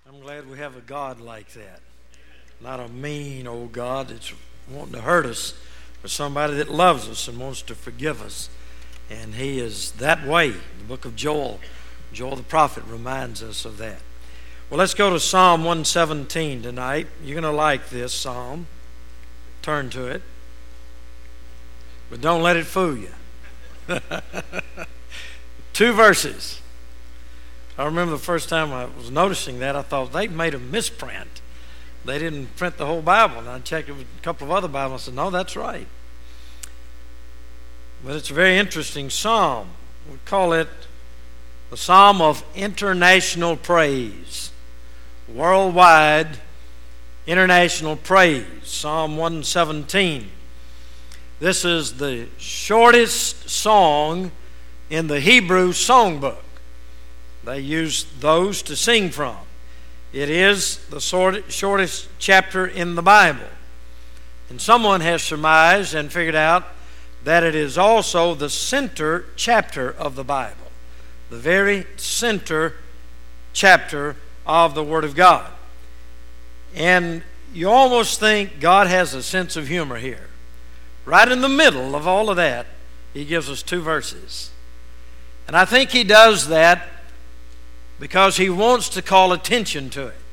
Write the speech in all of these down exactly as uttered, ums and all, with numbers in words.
I'm glad we have a God like that. Not a mean old God that's wanting to hurt us, but somebody that loves us and wants to forgive us. And He is that way. The book of Joel, Joel the prophet reminds us of that. Well, let's go to Psalm one seventeen tonight. You're going to like this psalm. Turn to it. But don't let it fool you. Two verses. I remember the first time I was noticing that, I thought they made a misprint. They didn't print the whole Bible. And I checked it with a couple of other Bibles and said, no, that's right. But it's a very interesting psalm. We call it the Psalm of International Praise. Worldwide international praise. Psalm one seventeen. This is the shortest song in the Hebrew songbook. They use those to sing from. It is the shortest chapter in the Bible. And someone has surmised and figured out that it is also the center chapter of the Bible. The very center chapter of the Word of God. And you almost think God has a sense of humor here. Right in the middle of all of that, He gives us two verses. And I think He does that because He wants to call attention to it.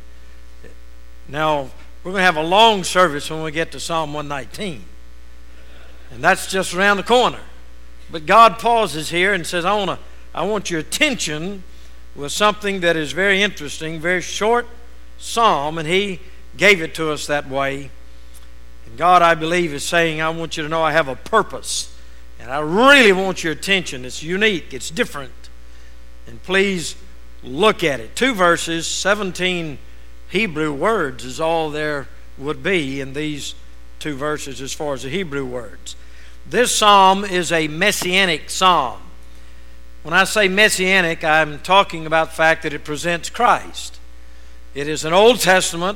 Now, we're going to have a long service when we get to Psalm one nineteen. And that's just around the corner. But God pauses here and says, I want to, I want your attention with something that is very interesting, very short psalm, and He gave it to us that way. And God, I believe, is saying, I want you to know I have a purpose. And I really want your attention. It's unique. It's different. And please look at it. Two verses, seventeen Hebrew words is all there would be in these two verses as far as the Hebrew words. This psalm is a messianic psalm. When I say messianic, I'm talking about the fact that it presents Christ. It is an Old Testament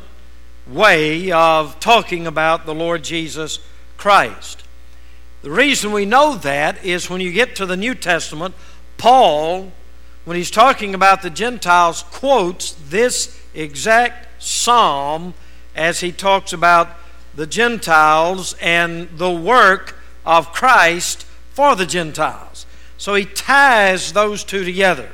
way of talking about the Lord Jesus Christ. The reason we know that is when you get to the New Testament, Paul, when he's talking about the Gentiles, quotes this exact psalm as he talks about the Gentiles and the work of Christ for the Gentiles. So he ties those two together.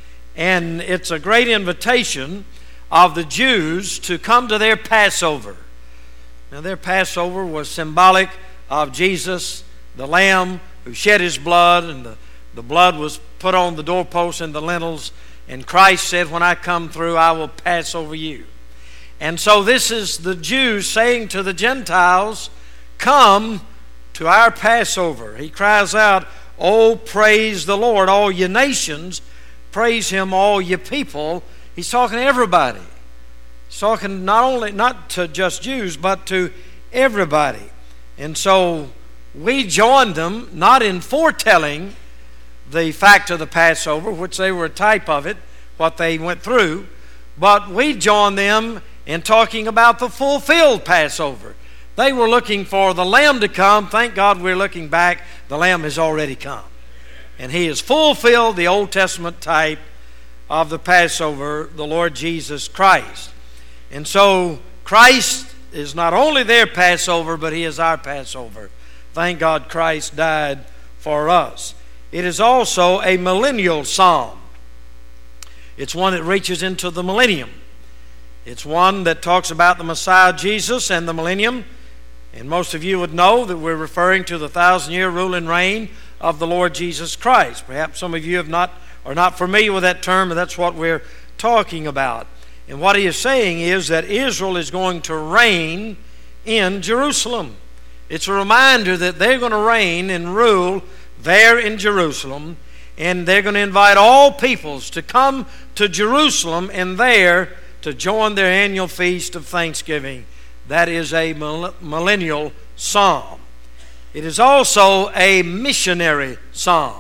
And it's a great invitation of the Jews to come to their Passover. Now their Passover was symbolic of Jesus, the Lamb who shed His blood, and the, the blood was put on the doorposts and the lintels, and Christ said, when I come through, I will pass over you. And so this is the Jews saying to the Gentiles, come to our Passover. He cries out, oh, praise the Lord, all ye nations, praise Him, all ye people. He's talking to everybody. He's talking not only, not to just Jews, but to everybody. And so we joined them, not in foretelling the fact of the Passover, which they were a type of it, what they went through, but we joined them in talking about the fulfilled Passover. They were looking for the Lamb to come. Thank God we're looking back. The Lamb has already come. And He has fulfilled the Old Testament type of the Passover, the Lord Jesus Christ. And so Christ is not only their Passover, but He is our Passover. Thank God Christ died for us. It is also a millennial psalm. It's one that reaches into the millennium. It's one that talks about the Messiah Jesus and the millennium. And most of you would know that we're referring to the thousand-year rule and reign of the Lord Jesus Christ. Perhaps some of you have not are not familiar with that term, but that's what we're talking about. And what he is saying is that Israel is going to reign in Jerusalem. It's a reminder that they're going to reign and rule there in Jerusalem, and they're going to invite all peoples to come to Jerusalem and there to join their annual feast of Thanksgiving. That is a millennial psalm. It is also a missionary psalm.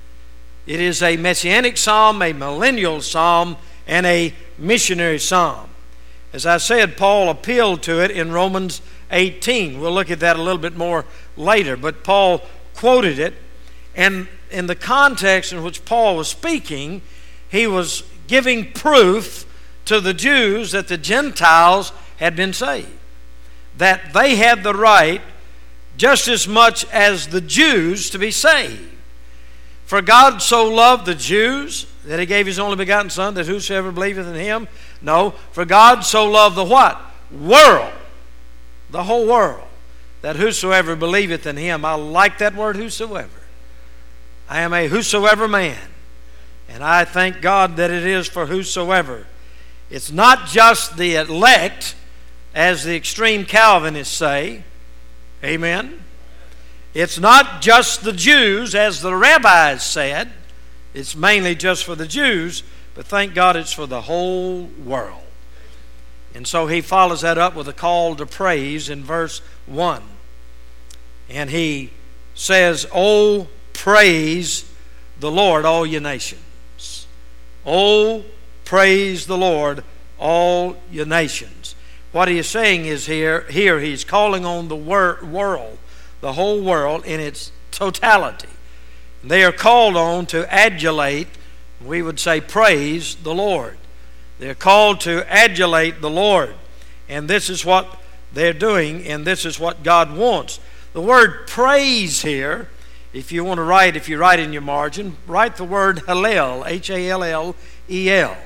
It is a messianic psalm, a millennial psalm, and a missionary psalm. As I said, Paul appealed to it in Romans eighteen. We'll look at that a little bit more later, but Paul quoted it, and in the context in which Paul was speaking, he was giving proof to the Jews that the Gentiles had been saved, that they had the right just as much as the Jews to be saved. For God so loved the Jews that He gave His only begotten Son, that whosoever believeth in Him. No, for God so loved the what? World. The whole world. That whosoever believeth in Him. I like that word, whosoever. I am a whosoever man. And I thank God that it is for whosoever. It's not just the elect, as the extreme Calvinists say. Amen. It's not just the Jews, as the rabbis said. It's mainly just for the Jews, but thank God it's for the whole world. And so he follows that up with a call to praise in verse one. And he says, "Oh, praise the Lord, all ye nations. Oh, praise the Lord, all ye nations." What he is saying is here, here he's calling on the wor- world, the whole world in its totality. They are called on to adulate, we would say praise the Lord. They're called to adulate the Lord. And this is what they're doing, and this is what God wants. The word praise here, if you want to write, if you write in your margin, write the word Hallel, H A L L E L.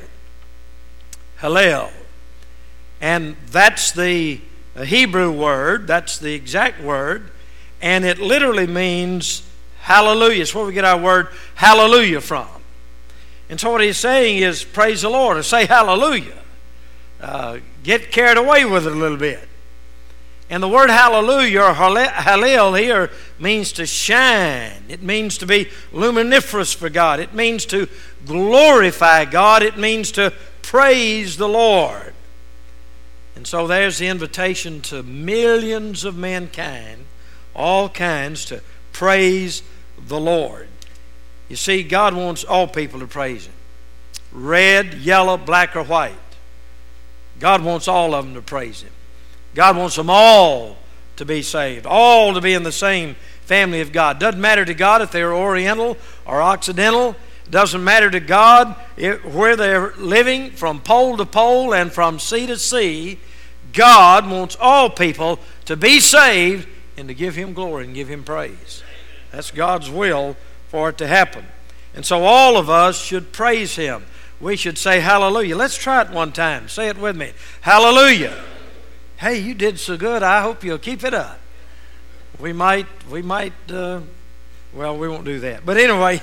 Hallel. And that's the Hebrew word, that's the exact word, and it literally means hallelujah. It's where we get our word hallelujah from. And so what he's saying is praise the Lord, or say hallelujah. Uh, get carried away with it a little bit. And the word hallelujah or hallel here means to shine. It means to be luminiferous for God. It means to glorify God. It means to praise the Lord. And so there's the invitation to millions of mankind, all kinds, to praise the Lord. You see, God wants all people to praise Him. Red, yellow, black, or white. God wants all of them to praise Him. God wants them all to be saved, all to be in the same family of God. Doesn't matter to God if they're Oriental or Occidental. Doesn't matter to God if, where they're living, from pole to pole and from sea to sea. God wants all people to be saved and to give Him glory and give Him praise. That's God's will for it to happen. And so all of us should praise Him. We should say hallelujah. Let's try it one time. Say it with me. Hallelujah. Hey, you did so good. I hope you'll keep it up. We might, we might, uh, well, we won't do that. But anyway,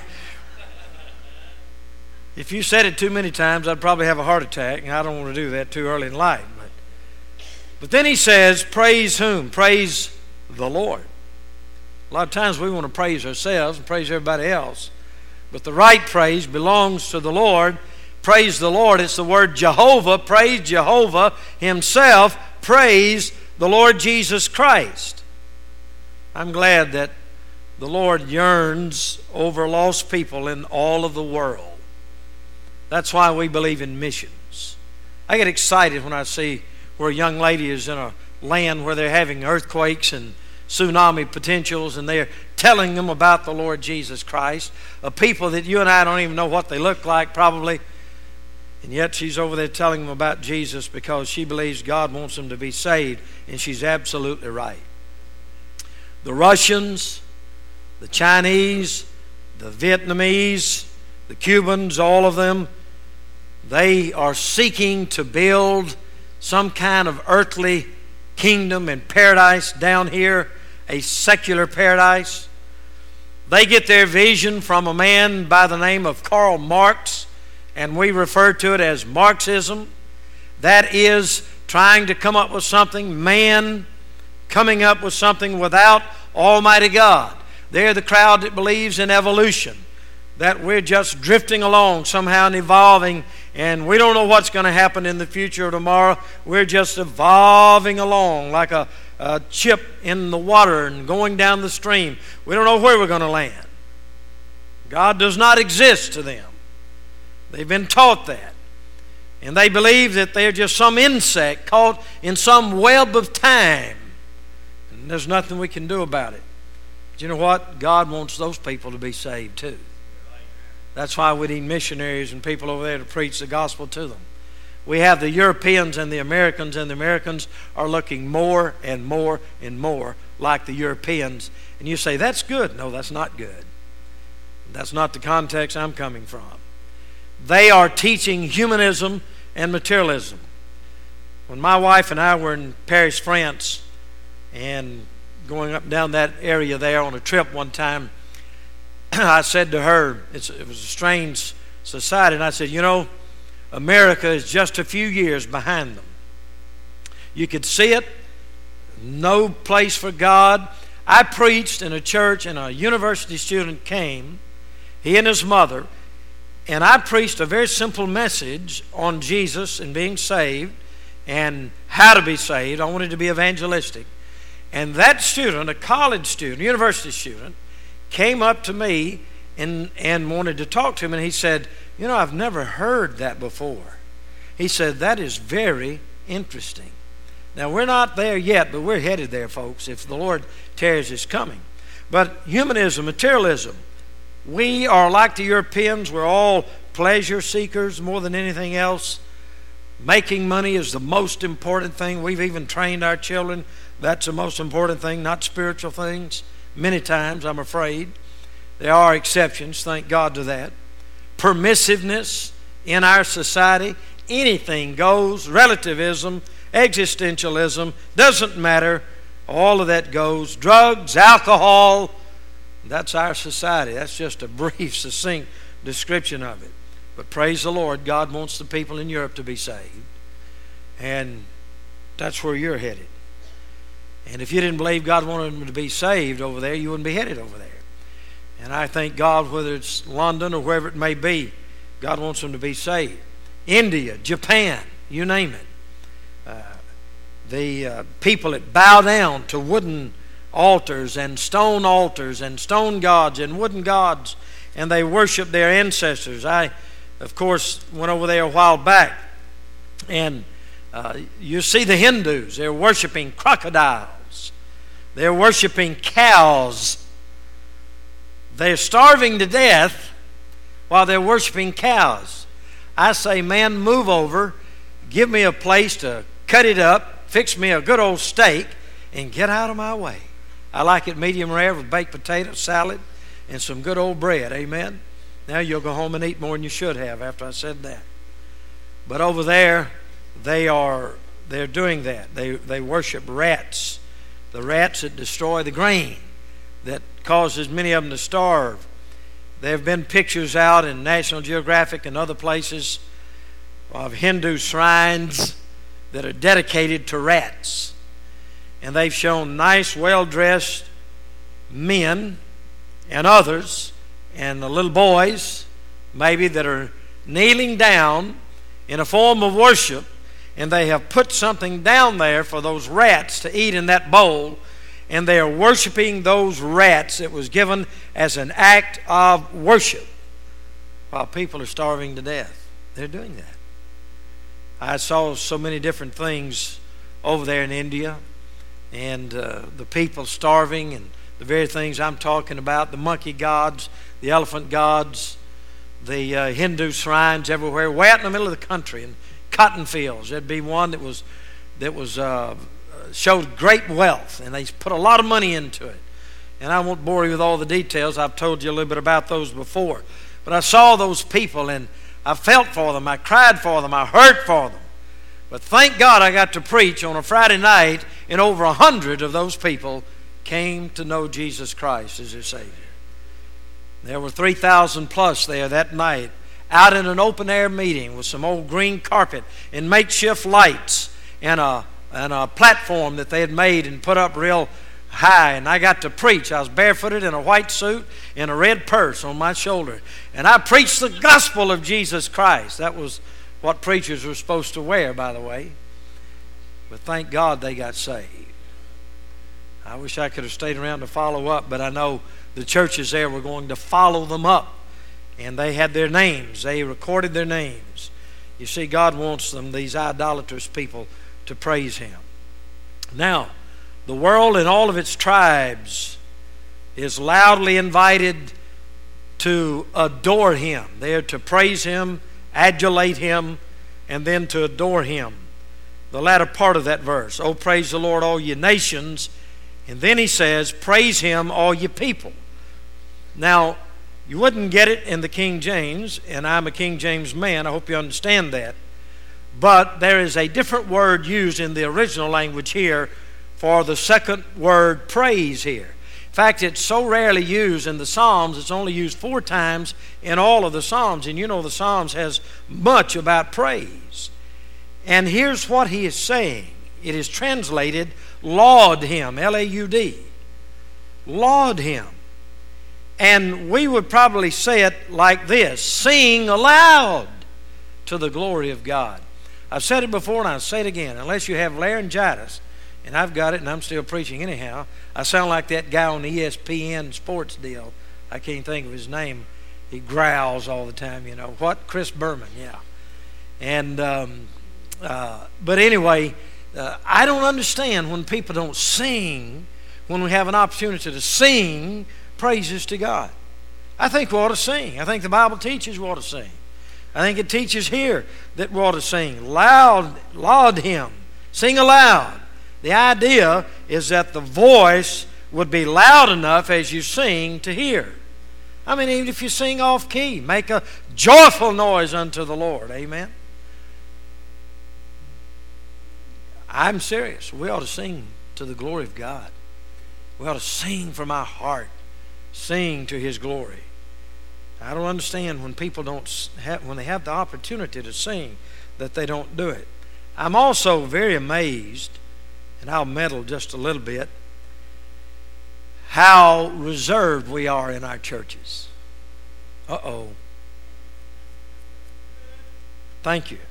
if you said it too many times, I'd probably have a heart attack, and I don't want to do that too early in life. But, but then he says, praise whom? Praise the Lord. A lot of times we want to praise ourselves and praise everybody else. But the right praise belongs to the Lord. Praise the Lord. It's the word Jehovah. Praise Jehovah Himself. Praise the Lord Jesus Christ. I'm glad that the Lord yearns over lost people in all of the world. That's why we believe in missions. I get excited when I see where a young lady is in a land where they're having earthquakes and tsunami potentials, and they're telling them about the Lord Jesus Christ, a people that you and I don't even know what they look like probably, and yet she's over there telling them about Jesus because she believes God wants them to be saved, and she's absolutely right. The Russians, the Chinese, the Vietnamese, the Cubans, all of them, they are seeking to build some kind of earthly kingdom and paradise down here, a secular paradise. They get their vision from a man by the name of Karl Marx, and we refer to it as Marxism. That is trying to come up with something, man coming up with something without Almighty God. They're the crowd that believes in evolution, that we're just drifting along somehow and evolving, and we don't know what's going to happen in the future or tomorrow. We're just evolving along like a, a chip in the water and going down the stream. We don't know where we're going to land. God does not exist to them. They've been taught that. And they believe that they're just some insect caught in some web of time. And there's nothing we can do about it. But you know what? God wants those people to be saved too. That's why we need missionaries and people over there to preach the gospel to them. We have the Europeans and the Americans, and the Americans are looking more and more and more like the Europeans. And you say, that's good. No, that's not good. That's not the context I'm coming from. They are teaching humanism and materialism. When my wife and I were in Paris, France, and going up and down that area there on a trip one time, I said to her, it's, it was a strange society, and I said, you know, America is just a few years behind them. You could see it, no place for God. I preached in a church, and a university student came, he and his mother, and I preached a very simple message on Jesus and being saved and how to be saved. I wanted to be evangelistic. And that student, a college student, university student, came up to me and, and wanted to talk to him, and he said, you know, I've never heard that before. He said, that is very interesting. Now, we're not there yet, but we're headed there, folks, if the Lord tarries his coming. But humanism, materialism, we are like the Europeans. We're all pleasure seekers more than anything else. Making money is the most important thing. We've even trained our children. That's the most important thing, not spiritual things. Many times, I'm afraid. There are exceptions, thank God to that. Permissiveness in our society. Anything goes. Relativism, existentialism, doesn't matter. All of that goes. Drugs, alcohol. That's our society. That's just a brief, succinct description of it. But praise the Lord, God wants the people in Europe to be saved. And that's where you're headed. And if you didn't believe God wanted them to be saved over there, you wouldn't be headed over there. And I thank God, whether it's London or wherever it may be, God wants them to be saved. India, Japan, you name it. Uh, the uh, people that bow down to wooden altars and stone altars and stone gods and wooden gods, and they worship their ancestors. I, of course, went over there a while back, and uh, you see the Hindus. They're worshiping crocodiles. They're worshiping cows. They're starving to death while they're worshiping cows. I say, man, move over, give me a place to cut it up, fix me a good old steak, and get out of my way. I like it medium rare with baked potato, salad, and some good old bread. Amen? Now you'll go home and eat more than you should have after I said that. But over there, they are they're doing that. They they worship rats, the rats that destroy the grain, that causes many of them to starve. There have been pictures out in National Geographic and other places of Hindu shrines that are dedicated to rats. And they've shown nice, well-dressed men and others and the little boys, maybe, that are kneeling down in a form of worship, and they have put something down there for those rats to eat in that bowl, and they are worshiping those rats. It was given as an act of worship while people are starving to death. They're doing that. I saw so many different things over there in India, and uh, the people starving, and the very things I'm talking about, the monkey gods, the elephant gods, the uh, Hindu shrines everywhere, way out in the middle of the country, in cotton fields. There'd be one that was that was uh, showed great wealth, and they put a lot of money into it. And I won't bore you with all the details. I've told you a little bit about those before. But I saw those people, and I felt for them. I cried for them. I hurt for them. But thank God I got to preach on a Friday night, and over a hundred of those people came to know Jesus Christ as their Savior. There were three thousand plus there that night, out in an open-air meeting with some old green carpet and makeshift lights and a, and a platform that they had made and put up real high. And I got to preach. I was barefooted in a white suit and a red purse on my shoulder. And I preached the gospel of Jesus Christ. That was what preachers were supposed to wear, by the way. But thank God they got saved. I wish I could have stayed around to follow up, but I know the churches there were going to follow them up. And they had their names. They recorded their names. You see, God wants them, these idolatrous people, to praise Him. Now, the world and all of its tribes is loudly invited to adore Him. They are to praise Him, adulate Him, and then to adore Him. The latter part of that verse, oh, praise the Lord, all ye nations. And then he says, praise Him, all ye people. Now, you wouldn't get it in the King James, and I'm a King James man. I hope you understand that. But there is a different word used in the original language here for the second word praise here. In fact, it's so rarely used in the Psalms, it's only used four times in all of the Psalms. And you know the Psalms has much about praise. And here's what he is saying. It is translated, laud Him, L A U D. Laud Him. And we would probably say it like this, sing aloud to the glory of God. I've said it before and I'll say it again. Unless you have laryngitis, and I've got it and I'm still preaching anyhow, I sound like that guy on the E S P N sports deal. I can't think of his name. He growls all the time, you know. What? Chris Berman, yeah. And, um, uh, but anyway, uh, I don't understand when people don't sing, when we have an opportunity to sing praises to God. I think we ought to sing. I think the Bible teaches we ought to sing. I think it teaches here that we ought to sing. Loud, laud Him. Sing aloud. The idea is that the voice would be loud enough as you sing to hear. I mean, even if you sing off key, make a joyful noise unto the Lord. Amen? I'm serious. We ought to sing to the glory of God. We ought to sing from our heart. Sing to His glory. I don't understand when people don't have, when they have the opportunity to sing, that they don't do it. I'm also very amazed, and I'll meddle just a little bit, how reserved we are in our churches. Uh-oh. Thank you.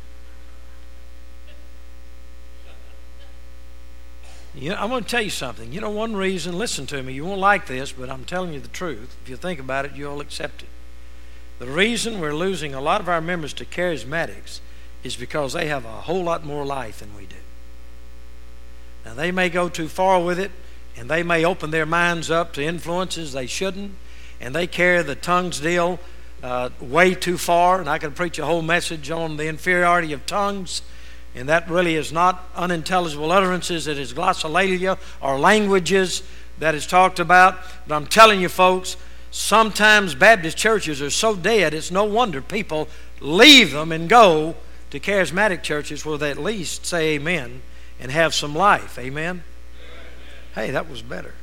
You know, I'm going to tell you something. You know, one reason, listen to me, you won't like this, but I'm telling you the truth. If you think about it, you'll accept it. The reason we're losing a lot of our members to charismatics is because they have a whole lot more life than we do. Now, they may go too far with it, and they may open their minds up to influences they shouldn't, and they carry the tongues deal uh, way too far, and I can preach a whole message on the inferiority of tongues. And that really is not unintelligible utterances. It is glossolalia or languages that is talked about. But I'm telling you folks, sometimes Baptist churches are so dead, it's no wonder people leave them and go to charismatic churches where they at least say amen and have some life. Amen? Hey, that was better.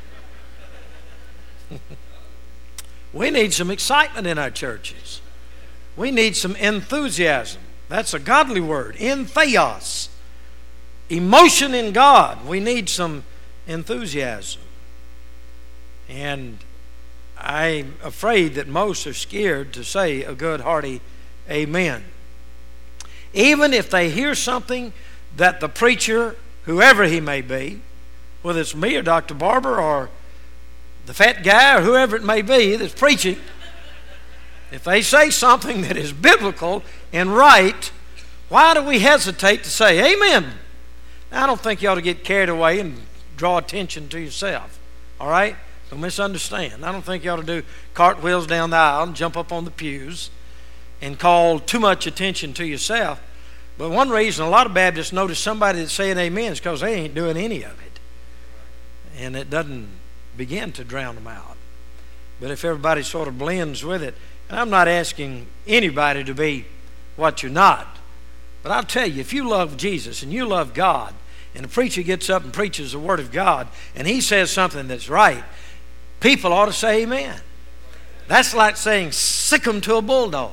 We need some excitement in our churches. We need some enthusiasm. That's a godly word. Entheos. Emotion in God. We need some enthusiasm. And I'm afraid that most are scared to say a good, hearty amen. Even if they hear something that the preacher, whoever he may be, whether it's me or Doctor Barber or the fat guy or whoever it may be that's preaching, if they say something that is biblical and right, why do we hesitate to say amen? Now, I don't think you ought to get carried away and draw attention to yourself. All right? Don't misunderstand. I don't think you ought to do cartwheels down the aisle and jump up on the pews and call too much attention to yourself. But one reason a lot of Baptists notice somebody that's saying amen is because they ain't doing any of it. And it doesn't begin to drown them out. But if everybody sort of blends with it, and I'm not asking anybody to be what you're not, but I'll tell you, if you love Jesus and you love God, and the preacher gets up and preaches the Word of God, and he says something that's right, people ought to say amen. That's like saying sick 'em to a bulldog.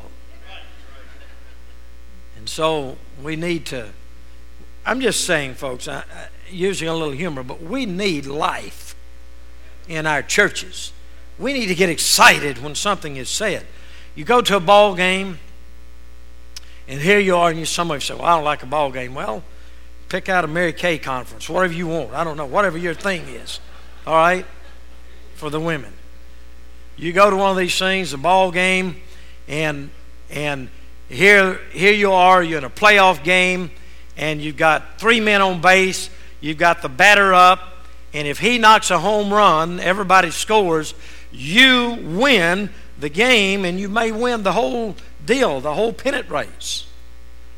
And so we need to, I'm just saying, folks, I, I, using a little humor, but we need life in our churches. We need to get excited when something is said. You go to a ball game, and here you are, and you somebody say, well, I don't like a ball game. Well, pick out a Mary Kay conference, whatever you want. I don't know, whatever your thing is, all right, for the women. You go to one of these things, a ball game, and and here, here you are, you're in a playoff game, and you've got three men on base, you've got the batter up, and if he knocks a home run, everybody scores, you win the game, and you may win the whole deal, the whole pennant race.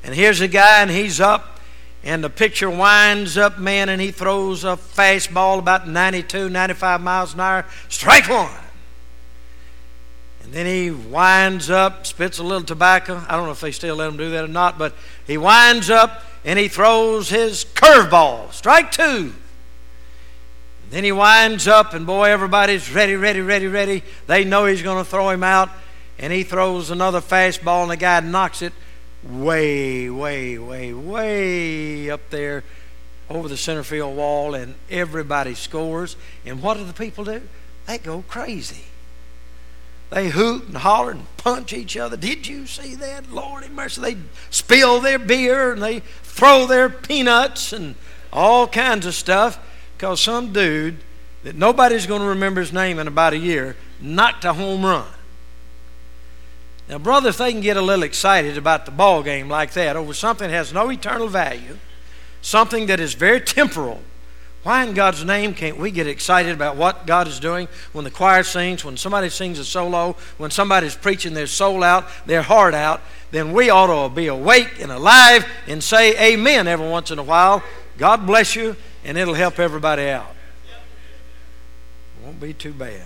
And here's a guy, and he's up, and the pitcher winds up, man, and he throws a fastball about ninety-two, ninety-five miles an hour. Strike one. And then he winds up, spits a little tobacco. I don't know if they still let him do that or not, but he winds up, and he throws his curveball. Strike two. Then he winds up, and boy, everybody's ready, ready, ready, ready. They know he's going to throw him out, and he throws another fastball, and the guy knocks it way, way, way, way up there over the center field wall, and everybody scores. And what do the people do? They go crazy. They hoot and holler and punch each other. Did you see that? Lord have mercy. They spill their beer, and they throw their peanuts and all kinds of stuff. Because some dude that nobody's going to remember his name in about a year knocked a home run. Now, brother, if they can get a little excited about the ball game like that over something that has no eternal value, something that is very temporal, why in God's name can't we get excited about what God is doing when the choir sings, when somebody sings a solo, when somebody's preaching their soul out, their heart out? Then we ought to be awake and alive and say amen every once in a while. God bless you. And it'll help everybody out. It won't be too bad.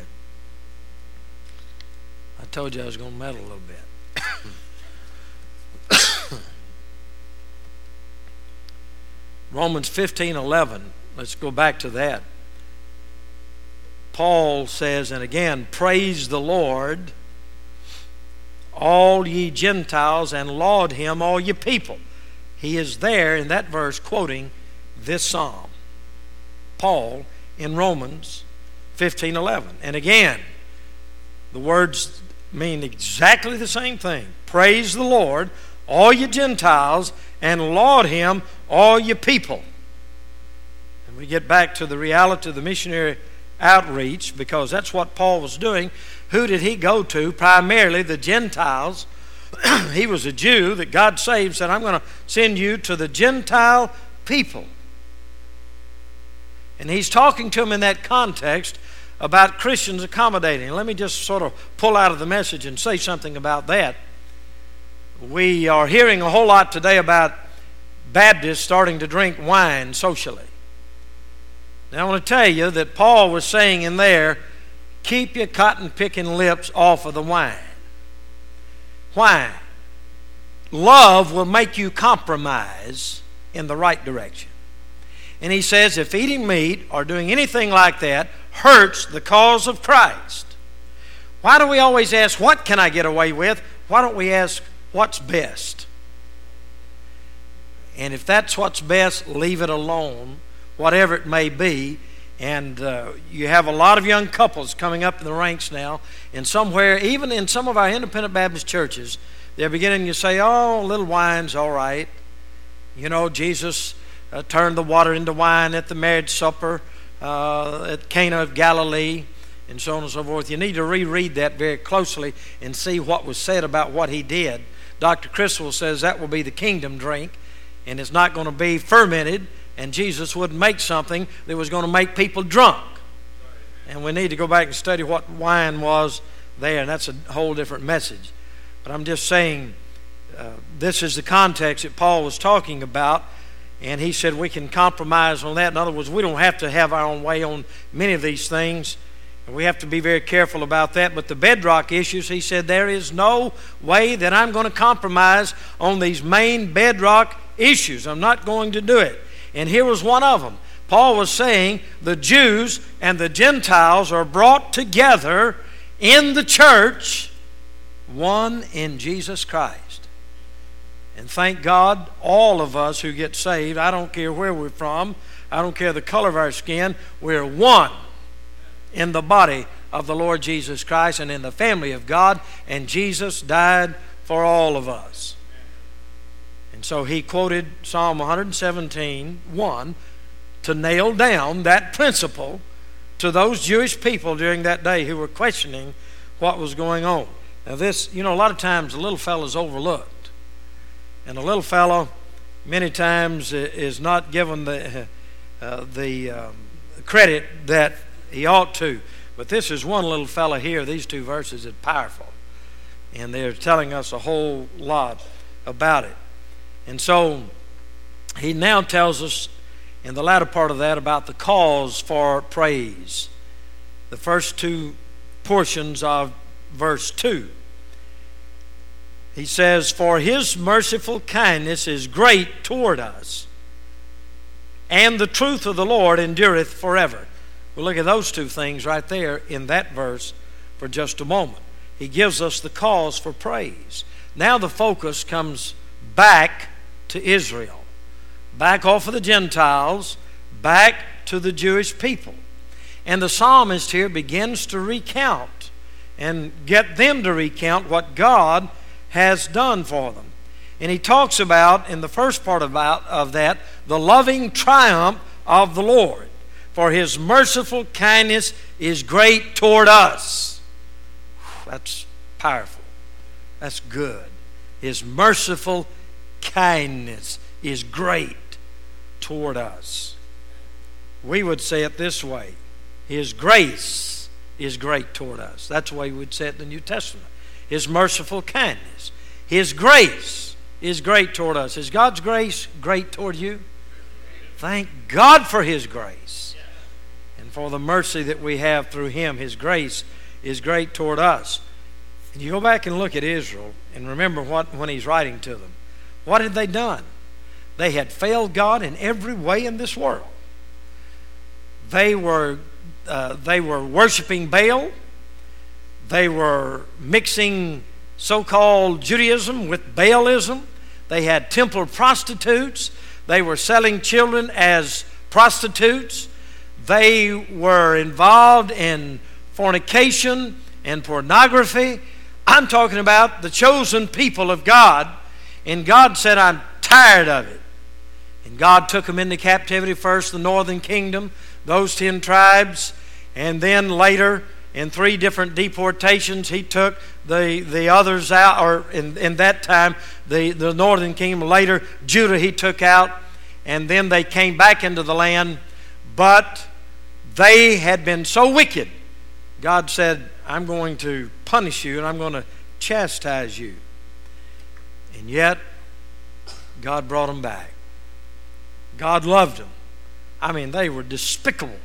I told you I was going to meddle a little bit. Romans fifteen eleven. Let's go back to that. Paul says, and again, praise the Lord, all ye Gentiles, and laud him, all ye people. He is there in that verse quoting this psalm. Paul in Romans fifteen eleven. And again, the words mean exactly the same thing. Praise the Lord, all you Gentiles, and laud him, all you people. And we get back to the reality of the missionary outreach, because that's what Paul was doing. Who did he go to? Primarily the Gentiles. He was a Jew that God saved, said, I'm going to send you to the Gentile people. And he's talking to them in that context about Christians accommodating. Let me just sort of pull out of the message and say something about that. We are hearing a whole lot today about Baptists starting to drink wine socially. Now I want to tell you that Paul was saying in there, keep your cotton-picking lips off of the wine. Why? Love will make you compromise in the right direction. And he says if eating meat or doing anything like that hurts the cause of Christ, why do we always ask, what can I get away with? Why don't we ask, what's best? And if that's what's best, leave it alone, whatever it may be. And uh, you have a lot of young couples coming up in the ranks now, and somewhere, even in some of our independent Baptist churches, they're beginning to say, oh, a little wine's all right. You know, Jesus Uh, turned the water into wine at the marriage supper uh, at Cana of Galilee, and so on and so forth. You need to reread that very closely and see what was said about what he did. Doctor Criswell says that will be the kingdom drink, and it's not going to be fermented, and Jesus wouldn't make something that was going to make people drunk. And we need to go back and study what wine was there, and that's a whole different message. But I'm just saying, uh, this is the context that Paul was talking about. And he said we can compromise on that. In other words, we don't have to have our own way on many of these things. And we have to be very careful about that. But the bedrock issues, he said, there is no way that I'm going to compromise on these main bedrock issues. I'm not going to do it. And here was one of them. Paul was saying the Jews and the Gentiles are brought together in the church, one in Jesus Christ. And thank God, all of us who get saved, I don't care where we're from, I don't care the color of our skin, we're one in the body of the Lord Jesus Christ and in the family of God, and Jesus died for all of us. And so he quoted Psalm one seventeen, one, to nail down that principle to those Jewish people during that day who were questioning what was going on. Now this, you know, a lot of times the little fellow's overlooked. And a little fellow, many times, is not given the uh, the um, credit that he ought to. But this is one little fellow here. These two verses are powerful, and they're telling us a whole lot about it. And so he now tells us in the latter part of that about the cause for praise. The first two portions of verse two. He says, "For his merciful kindness is great toward us, and the truth of the Lord endureth forever." We'll look at those two things right there in that verse for just a moment. He gives us the cause for praise. Now the focus comes back to Israel, back off of the Gentiles, back to the Jewish people. And the psalmist here begins to recount and get them to recount what God has done for them. And he talks about, in the first part about, of that, the loving triumph of the Lord. For his merciful kindness is great toward us. That's powerful. That's good. His merciful kindness is great toward us. We would say it this way: his grace is great toward us. That's the way we would say it in the New Testament. His merciful kindness. His grace is great toward us. Is God's grace great toward you? Thank God for his grace and for the mercy that we have through him. His grace is great toward us. And you go back and look at Israel and remember what when he's writing to them. What had they done? They had failed God in every way in this world. They were, uh, they were worshiping Baal. They were mixing so-called Judaism with Baalism. They had temple prostitutes. They were selling children as prostitutes. They were involved in fornication and pornography. I'm talking about the chosen people of God. And God said, "I'm tired of it." And God took them into captivity, first the northern kingdom, those ten tribes, and then later in three different deportations, he took the, the others out, or in, in that time, the, the northern kingdom. Later, Judah he took out, and then they came back into the land. But they had been so wicked, God said, "I'm going to punish you, and I'm going to chastise you." And yet, God brought them back. God loved them. I mean, they were despicable.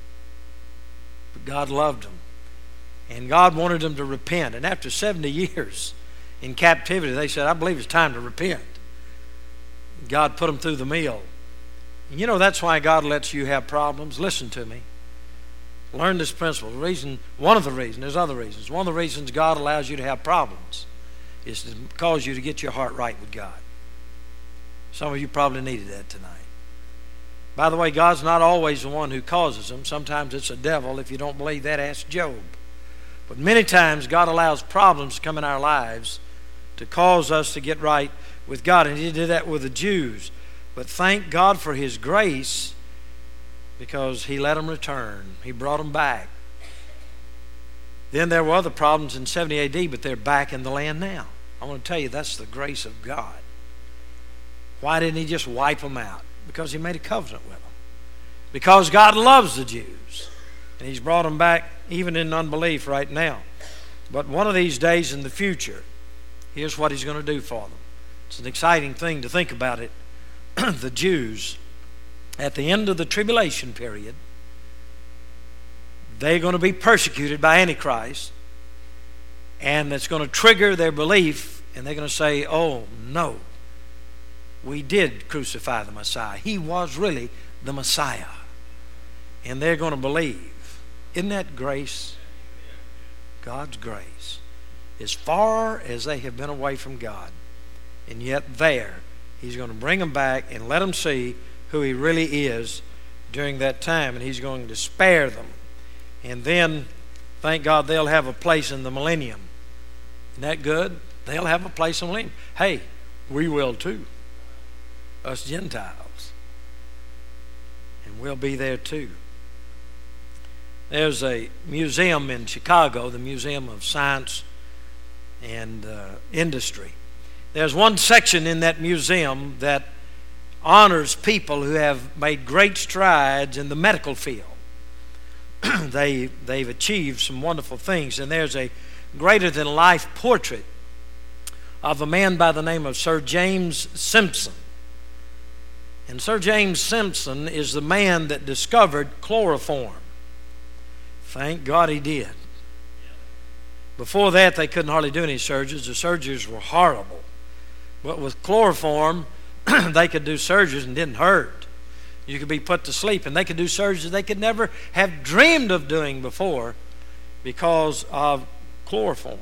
But God loved them. And God wanted them to repent. And after seventy years in captivity, they said, "I believe it's time to repent." God put them through the mill. And you know, that's why God lets you have problems. Listen to me. Learn this principle. The reason, one of the reasons, there's other reasons. One of the reasons God allows you to have problems is to cause you to get your heart right with God. Some of you probably needed that tonight. By the way, God's not always the one who causes them. Sometimes it's a devil. If you don't believe that, ask Job. But many times God allows problems to come in our lives to cause us to get right with God. And he did that with the Jews. But thank God for his grace, because he let them return. He brought them back. Then there were other problems in seventy A D, but they're back in the land now. I want to tell you, that's the grace of God. Why didn't he just wipe them out? Because he made a covenant with them. Because God loves the Jews. And he's brought them back even in unbelief right now. But one of these days in the future, here's what he's going to do for them. It's an exciting thing to think about it. The Jews, at the end of the tribulation period, they're going to be persecuted by Antichrist. And it's going to trigger their belief. And they're going to say, "Oh, no. We did crucify the Messiah. He was really the Messiah." And they're going to believe. Isn't that grace? God's grace. As far as they have been away from God, and yet there, he's going to bring them back and let them see who he really is during that time. And he's going to spare them. And then, thank God, they'll have a place in the millennium. Isn't that good? They'll have a place in the millennium. Hey, we will too. Us Gentiles. And we'll be there too. There's a museum in Chicago, the Museum of Science and uh, Industry. There's one section in that museum that honors people who have made great strides in the medical field. they, they've achieved some wonderful things. And there's a greater-than-life portrait of a man by the name of Sir James Simpson. And Sir James Simpson is the man that discovered chloroform. Thank God he did. Before that, they couldn't hardly do any surgeries. The surgeries were horrible. But with chloroform, they could do surgeries and didn't hurt. You could be put to sleep, and they could do surgeries they could never have dreamed of doing before because of chloroform.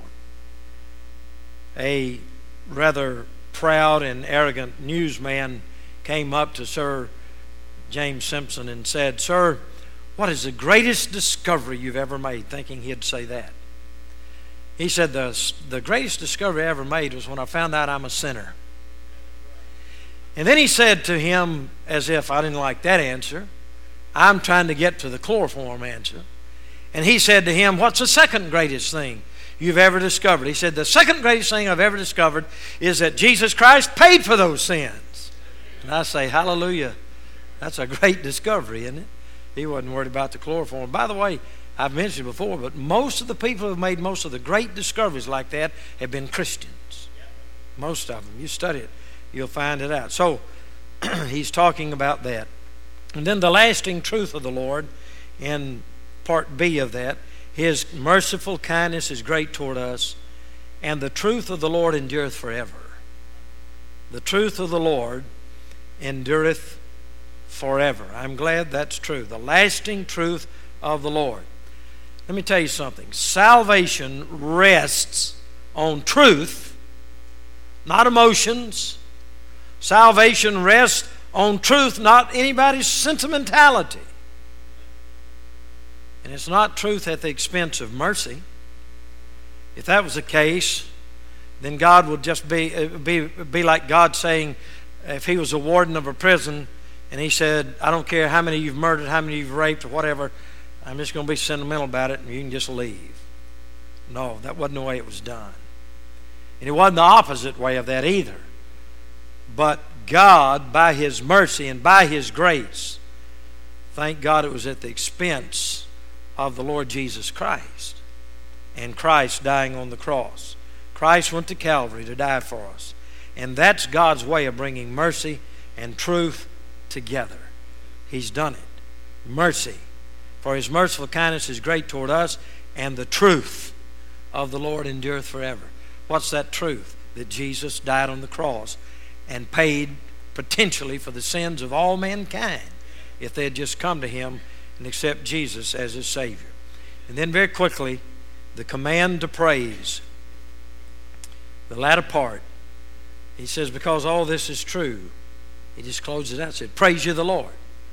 A rather proud and arrogant newsman came up to Sir James Simpson and said, "Sir, what is the greatest discovery you've ever made?" Thinking he'd say that. He said, the, the greatest discovery I ever made was when I found out I'm a sinner. And then he said to him, as if I didn't like that answer, I'm trying to get to the chloroform answer. And he said to him, "What's the second greatest thing you've ever discovered?" He said, "The second greatest thing I've ever discovered is that Jesus Christ paid for those sins." And I say, hallelujah. That's a great discovery, isn't it? He wasn't worried about the chloroform. By the way, I've mentioned it before, but most of the people who have made most of the great discoveries like that have been Christians. Most of them. You study it, you'll find it out. So, he's talking about that. And then the lasting truth of the Lord in part B of that, His merciful kindness is great toward us, and the truth of the Lord endureth forever. The truth of the Lord endureth forever. I'm glad that's true. The lasting truth of the Lord. Let me tell you something. Salvation rests on truth, not emotions. Salvation rests on truth, not anybody's sentimentality. And it's not truth at the expense of mercy. If that was the case, then God would just be, be, be like God saying, if He was a warden of a prison and He said, "I don't care how many you've murdered, how many you've raped, or whatever, I'm just going to be sentimental about it and you can just leave." No, that wasn't the way it was done. And it wasn't the opposite way of that either. But God, by His mercy and by His grace, thank God it was at the expense of the Lord Jesus Christ and Christ dying on the cross. Christ went to Calvary to die for us. And that's God's way of bringing mercy and truth together. He's done it. Mercy. For His merciful kindness is great toward us, and the truth of the Lord endureth forever. What's that truth? That Jesus died on the cross and paid potentially for the sins of all mankind if they had just come to Him and accept Jesus as His Savior. And then very quickly, the command to praise. The latter part, he says, because all this is true, he just closes it out and said, "Praise ye the Lord."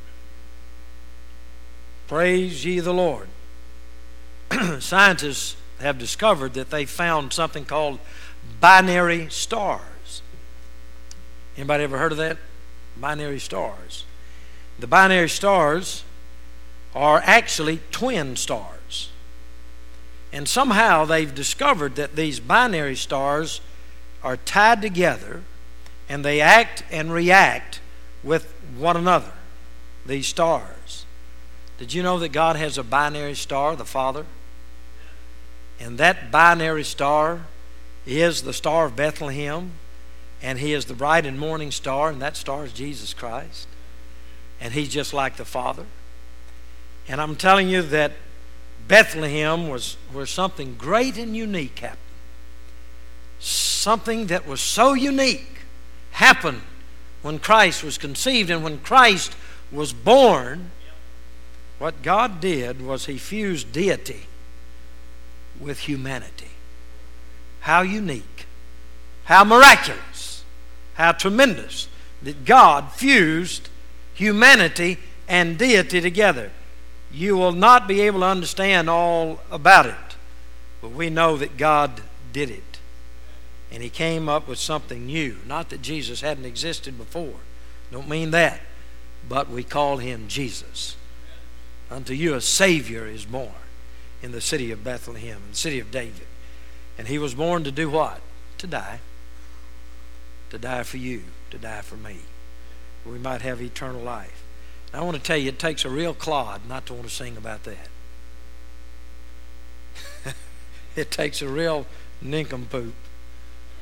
Praise ye the Lord. Scientists have discovered that they found something called binary stars. Anybody ever heard of that? Binary stars. The binary stars are actually twin stars. And somehow they've discovered that these binary stars are tied together and they act and react with one another, these stars. Did you know that God has a binary star, the Father? And that binary star is the Star of Bethlehem, and He is the bright and morning star, and that star is Jesus Christ. And He's just like the Father. And I'm telling you that Bethlehem was where something great and unique happened. Something that was so unique happened when Christ was conceived, and when Christ was born. What God did was He fused deity with humanity. How unique, how miraculous, how tremendous that God fused humanity and deity together. You will not be able to understand all about it, but we know that God did it. And He came up with something new. Not that Jesus hadn't existed before. Don't mean that. But we call Him Jesus. Unto you a Savior is born in the city of Bethlehem, in the city of David. And He was born to do what? To die. To die for you, to die for me. We might have eternal life. And I want to tell you, it takes a real clod not to want to sing about that. It takes a real nincompoop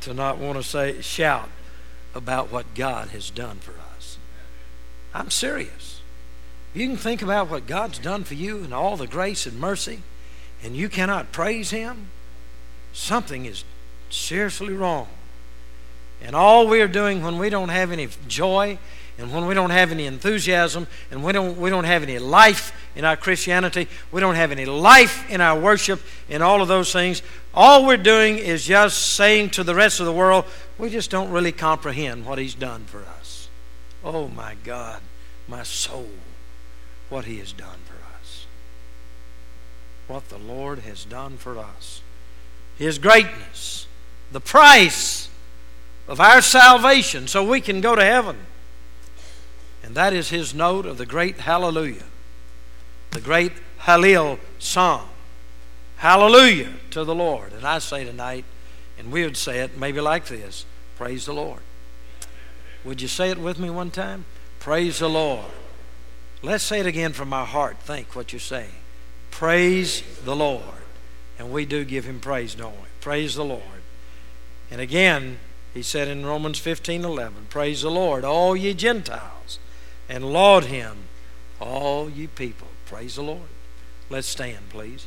to not want to say, shout about what God has done for us. I'm serious. You can think about what God's done for you and all the grace and mercy, and you cannot praise Him. Something is seriously wrong. And all we're doing when we don't have any joy, and when we don't have any enthusiasm, and we don't we don't have any life in our Christianity, we don't have any life in our worship, in all of those things, all we're doing is just saying to the rest of the world, we just don't really comprehend what He's done for us. Oh my God, my soul, what He has done for us. What the Lord has done for us. His greatness, the price of our salvation so we can go to heaven. And that is His note of the great hallelujah, the great Hallel Psalm. Hallelujah to the Lord. And I say tonight, and we would say it maybe like this, praise the Lord. Would you say it with me one time? Praise the Lord. Let's say it again from our heart. Think what you're saying. Praise the Lord. And we do give Him praise, don't we? Praise the Lord. And again, He said in Romans fifteen eleven, praise the Lord, all ye Gentiles, and laud Him, all ye people. Praise the Lord. Let's stand, please.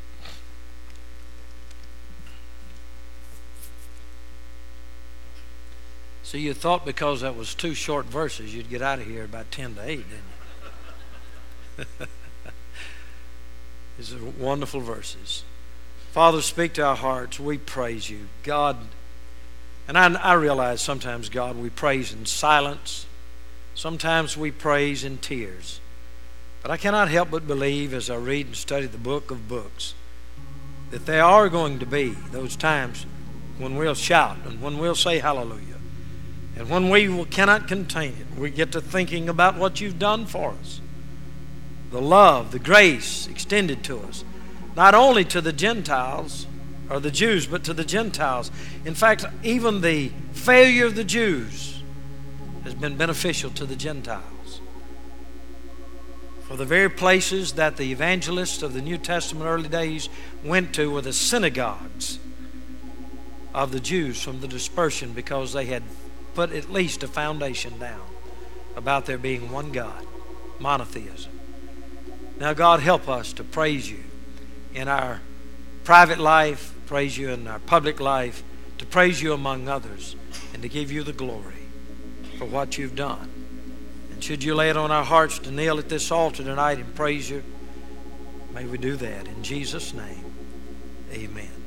See, you thought because that was two short verses, you'd get out of here about ten to eight, didn't you? These are wonderful verses. Father, speak to our hearts. We praise You. God, and I, I realize sometimes, God, we praise in silence. Sometimes we praise in tears. But I cannot help but believe as I read and study the book of books that there are going to be those times when we'll shout and when we'll say hallelujah. And when we will, cannot contain it, we get to thinking about what You've done for us. The love, the grace extended to us. Not only to the Gentiles or the Jews, but to the Gentiles. In fact, even the failure of the Jews has been beneficial to the Gentiles. For the very places that the evangelists of the New Testament early days went to were the synagogues of the Jews from the dispersion, because they had put at least a foundation down about there being one God, monotheism. Now, God, help us to praise You in our private life, praise You in our public life, to praise You among others, and to give You the glory for what You've done. And should You lay it on our hearts to kneel at this altar tonight and praise You, may we do that in Jesus' name. Amen.